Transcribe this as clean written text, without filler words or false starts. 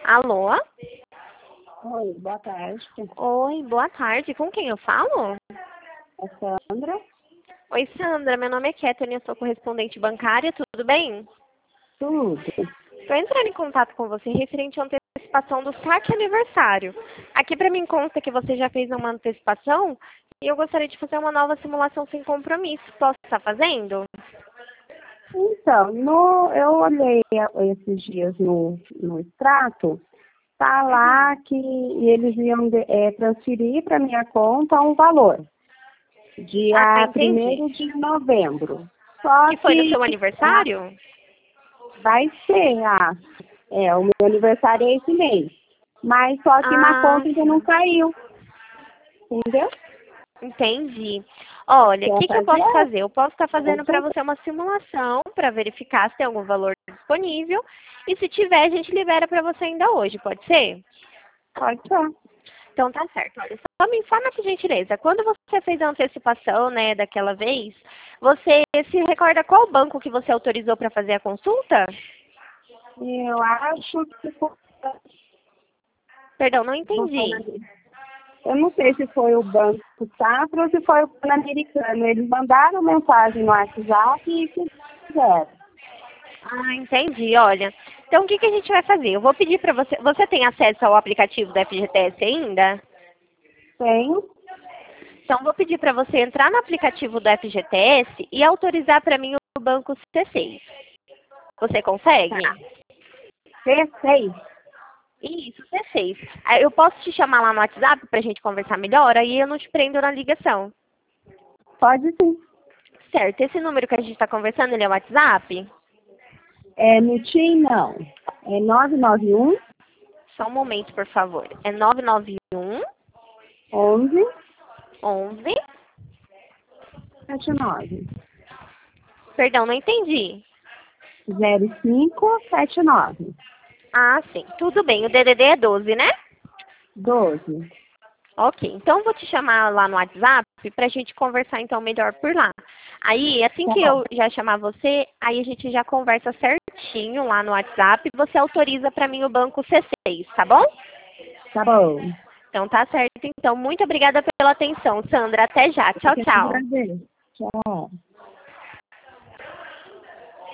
Alô? Oi, boa tarde. Oi, boa tarde. Com quem eu falo? É Sandra? Oi, Sandra. Meu nome é Kathleen, eu sou correspondente bancária. Tudo bem? Tudo. Estou entrando em contato com você referente à antecipação do saque aniversário. Aqui para mim consta que você já fez uma antecipação e eu gostaria de fazer uma nova simulação sem compromisso. Posso estar fazendo? Então, eu olhei esses dias no extrato, tá lá que eles iam transferir para minha conta um valor, dia Entendi. 1º de novembro. Só Que foi no que seu aniversário? vai ser, o meu aniversário é esse mês. Mas só que na conta ainda não Sim. caiu, entendeu? Entendi. Olha, o Quer que eu posso fazer? fazer? Eu posso estar fazendo para Consulta? você uma simulação para verificar se tem algum valor disponível. E se tiver, a gente libera para você ainda hoje, pode ser? Pode ser. Então tá certo. Olha, só me informa por gentileza. Quando você fez a antecipação, né, daquela vez, você se recorda qual banco que você autorizou para fazer a consulta? Eu acho que Perdão, não entendi. eu não sei se foi o Banco Safra ou se foi o Pan-Americano. Eles mandaram mensagem no WhatsApp e fizeram. Entendi. Olha, então o que a gente vai fazer? Eu vou pedir para você. Você tem acesso ao aplicativo da FGTS ainda? Tem? Então, vou pedir para você entrar no aplicativo do FGTS e autorizar para mim o banco C6. Você consegue? Tá. P6? Isso, C6. Aí eu posso te chamar lá no WhatsApp para a gente conversar melhor, aí eu não te prendo na ligação. Pode sim. Certo, esse número que a gente está conversando, ele é o WhatsApp? No TIM, não. É 991 Só um momento, por favor. É 991 11 11. 79. Perdão, não entendi. 0579. Sim. Tudo bem. O DDD é 12, né? 12. Ok, então vou te chamar lá no WhatsApp para a gente conversar então melhor por lá. Aí, assim Tá que bom. eu já chamar você, aí a gente já conversa certinho lá no WhatsApp e você autoriza para mim o banco C6, tá bom? Tá bom. Então tá certo. Então, muito obrigada pela atenção, Sandra. Até já. Eu Tchau, que tchau. agradeço. Tchau.